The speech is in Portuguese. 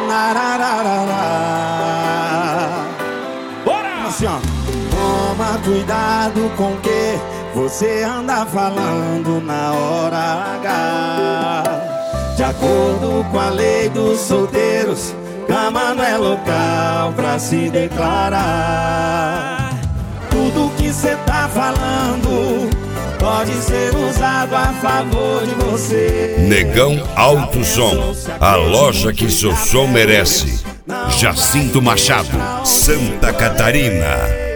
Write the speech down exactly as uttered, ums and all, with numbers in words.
Bora! Assim, ó. Toma cuidado com o que você anda falando na hora H. De acordo com a lei dos solteiros, cama não é local pra se declarar. Tudo que cê tá falando pode ser usado a favor de você. Negão Alto Som, a loja que seu som merece. Jacinto Machado, Santa Catarina.